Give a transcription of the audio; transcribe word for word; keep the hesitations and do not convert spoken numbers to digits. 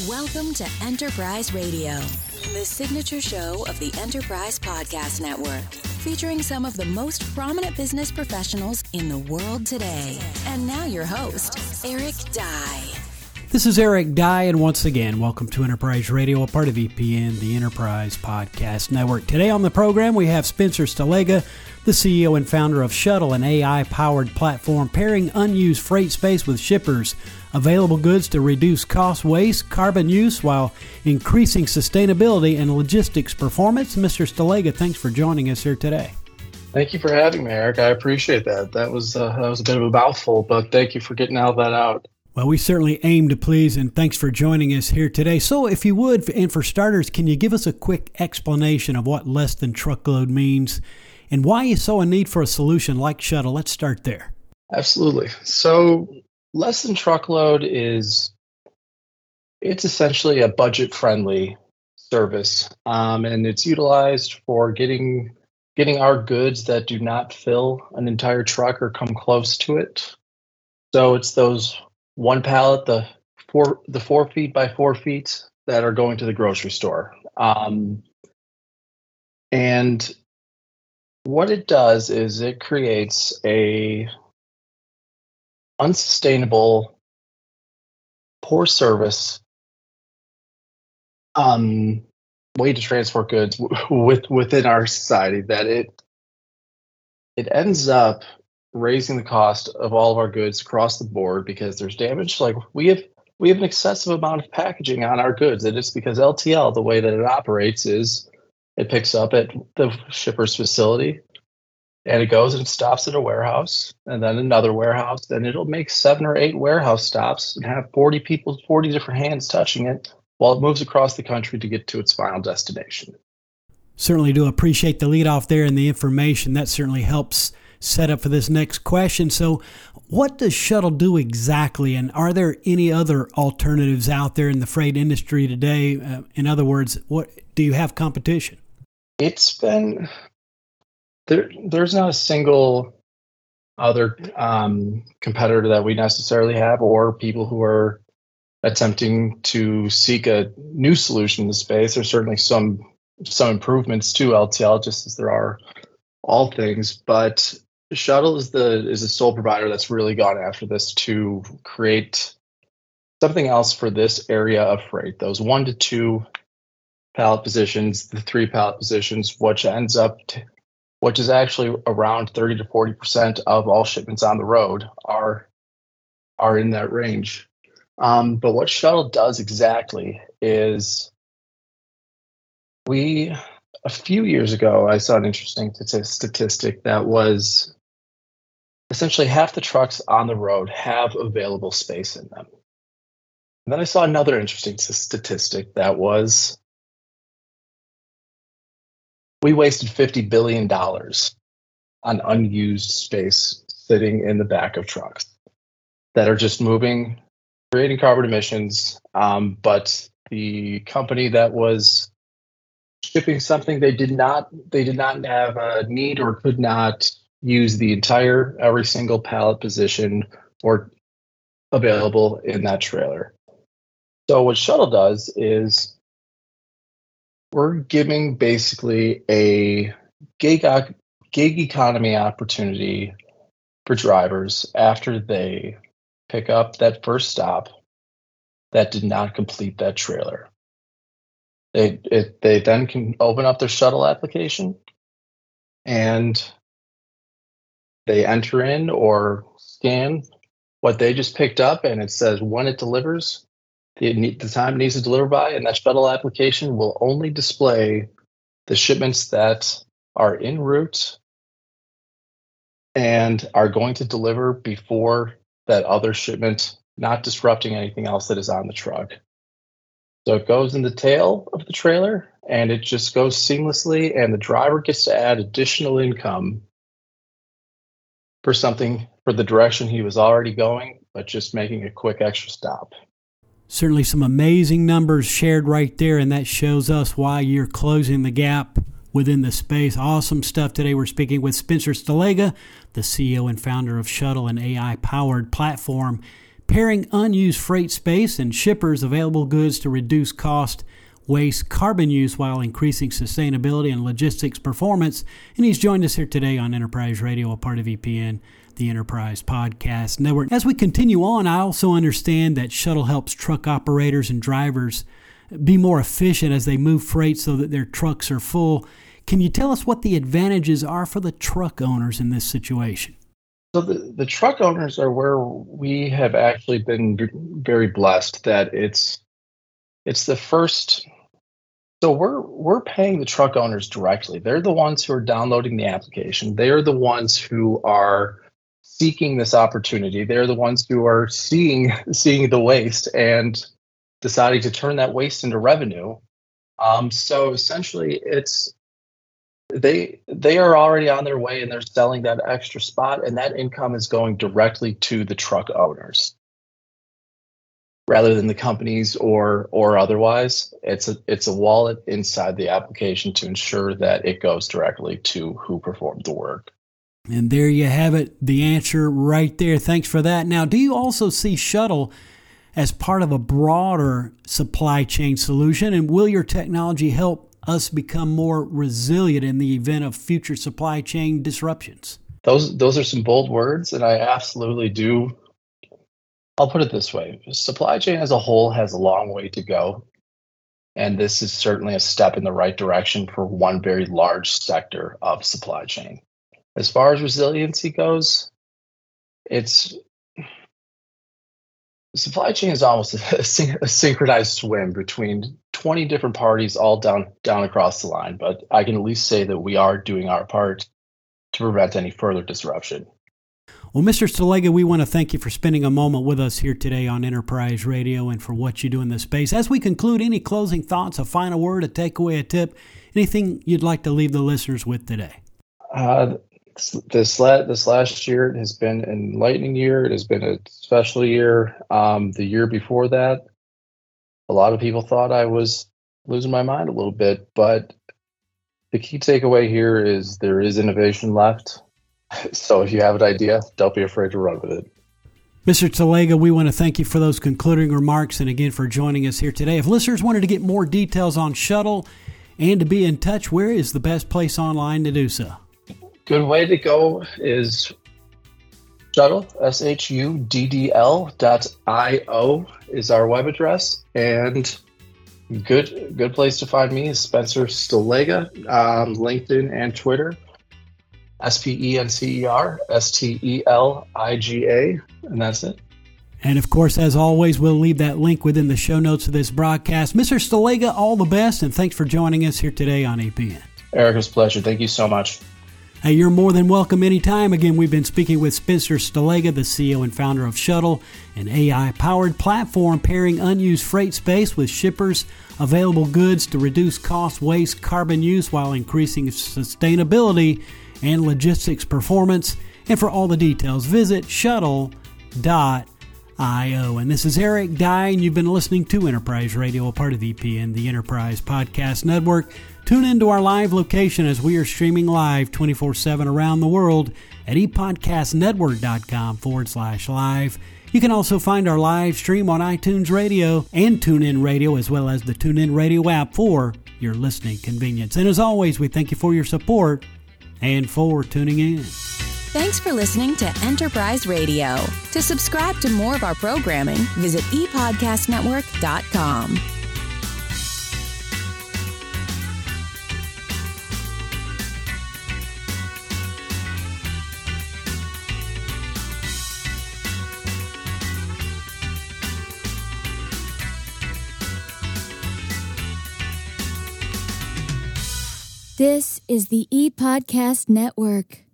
Welcome to Enterprise Radio, the signature show of the Enterprise Podcast Network, featuring some of the most prominent business professionals in the world today. And now your host, Eric Dye. This is Eric Dye, and once again, welcome to Enterprise Radio, a part of E P N, the Enterprise Podcast Network. Today on the program, we have Spencer Staliga, the C E O and founder of Shuttle, an A I-powered platform pairing unused freight space with shippers' available goods to reduce cost, waste, carbon use, while increasing sustainability and logistics performance. Mister Staliga, thanks for joining us here today. Thank you for having me, Eric. I appreciate that. That was uh, that was a bit of a mouthful, but thank you for getting all that out. Well, we certainly aim to please, and thanks for joining us here today. So if you would, and for starters, can you give us a quick explanation of what less than truckload means and why you saw a need for a solution like Shuttle? Let's start there. Absolutely. So less than truckload is, it's essentially a budget-friendly service, um, and it's utilized for getting getting our goods that do not fill an entire truck or come close to it. So it's those one pallet, the four the four feet by four feet that are going to the grocery store. Um, and what it does is it creates a unsustainable, poor service um, way to transport goods w- with within our society that it it ends up raising the cost of all of our goods across the board because there's damage. Like we have we have an excessive amount of packaging on our goods, and it's because L T L, the way that it operates, is it picks up at the shipper's facility and it goes and stops at a warehouse and then another warehouse, and it'll make seven or eight warehouse stops and have forty people, forty different hands touching it while it moves across the country to get to its final destination. Certainly do appreciate the lead off there and the information. That certainly helps set up for this next question. So what does Shuttle do exactly, and are there any other alternatives out there in the freight industry today? Uh, in other words, what do you have competition? It's been there. There's not a single other um, competitor that we necessarily have, or people who are attempting to seek a new solution in the space. There's certainly some some improvements to L T L, just as there are all things, but Shuttle is the is the sole provider that's really gone after this to create something else for this area of freight. Those one to two pallet positions, the three pallet positions, which ends up, to, which is actually around thirty to forty percent of all shipments on the road are are in that range. Um, but what Shuttle does exactly is we. A few years ago, I saw an interesting t- statistic that was essentially half the trucks on the road have available space in them. And then I saw another interesting t- statistic that was we wasted fifty billion dollars on unused space sitting in the back of trucks that are just moving, creating carbon emissions, um, but the company that was shipping something they did not they did not have a need or could not use the entire every single pallet position or available in that trailer. So what Shuttle does is we're giving basically a gig, gig economy opportunity for drivers after they pick up that first stop that did not complete that trailer. They it, they then can open up their Shuttle application and they enter in or scan what they just picked up, and it says when it delivers, the, the time it needs to deliver by, and that Shuttle application will only display the shipments that are en route and are going to deliver before that other shipment, not disrupting anything else that is on the truck. So it goes in the tail of the trailer and it just goes seamlessly, and the driver gets to add additional income for something for the direction he was already going, but just making a quick extra stop. Certainly some amazing numbers shared right there, and that shows us why you're closing the gap within the space. Awesome stuff. Today we're speaking with Spencer Staliga, the C E O and founder of Shuttle, an A I-powered platform pairing unused freight space and shippers' available goods to reduce cost, waste, carbon use while increasing sustainability and logistics performance. And he's joined us here today on Enterprise Radio, a part of E P N, the Enterprise Podcast Network. As we continue on, I also understand that Shuttle helps truck operators and drivers be more efficient as they move freight so that their trucks are full. Can you tell us what the advantages are for the truck owners in this situation? So the, the truck owners are where we have actually been very blessed that it's it's the first. So we're we're paying the truck owners directly. They're the ones who are downloading the application. They're the ones who are seeking this opportunity. They're the ones who are seeing seeing the waste and deciding to turn that waste into revenue. Um, so essentially, it's They they are already on their way and they're selling that extra spot, and that income is going directly to the truck owners rather than the companies or or otherwise. It's a it's a wallet inside the application to ensure that it goes directly to who performed the work. And there you have it, the answer right there. Thanks for that. Now, do you also see Shuttle as part of a broader supply chain solution, and will your technology help us become more resilient in the event of future supply chain disruptions? Those those are some bold words, and I absolutely do. I'll put it this way. Supply chain as a whole has a long way to go, and this is certainly a step in the right direction for one very large sector of supply chain. As far as resiliency goes, it's supply chain is almost a, syn- a synchronized swim between twenty different parties all down down across the line, but I can at least say that we are doing our part to prevent any further disruption. Well, Mister Stalega, we want to thank you for spending a moment with us here today on Enterprise Radio and for what you do in this space. As we conclude, any closing thoughts, a final word, a takeaway, a tip, anything you'd like to leave the listeners with today? Uh, This la- this last year it has been an enlightening year. It has been a special year. Um, the year before that, a lot of people thought I was losing my mind a little bit, but the key takeaway here is there is innovation left. So if you have an idea, don't be afraid to run with it. Mister Stalega, we want to thank you for those concluding remarks and again for joining us here today. If listeners wanted to get more details on Shuttle and to be in touch, where is the best place online to do so? Good way to go is Shuttle, S H U D D L dot I O is our web address. And good good place to find me is Spencer Stalega, um, LinkedIn and Twitter. S P E N C E R S T E L I G A, and that's it. And of course, as always, we'll leave that link within the show notes of this broadcast. Mister Stalega, all the best, and thanks for joining us here today on E P N. Eric, it was a pleasure. Thank you so much. Hey, you're more than welcome anytime. Again, we've been speaking with Spencer Stalega, the C E O and founder of Shuttle, an A I-powered platform pairing unused freight space with shippers' available goods to reduce cost, waste, carbon use while increasing sustainability and logistics performance. And for all the details, visit shuttle dot io. And this is Eric Dye, and you've been listening to Enterprise Radio, a part of E P N, the Enterprise Podcast Network. Tune into our live location as we are streaming live twenty-four seven around the world at epodcastnetwork.com forward slash live. You can also find our live stream on iTunes Radio and TuneIn Radio, as well as the TuneIn Radio app for your listening convenience. And as always, we thank you for your support and for tuning in. Thanks for listening to Enterprise Radio. To subscribe to more of our programming, visit e podcast network dot com. This is the ePodcast Network.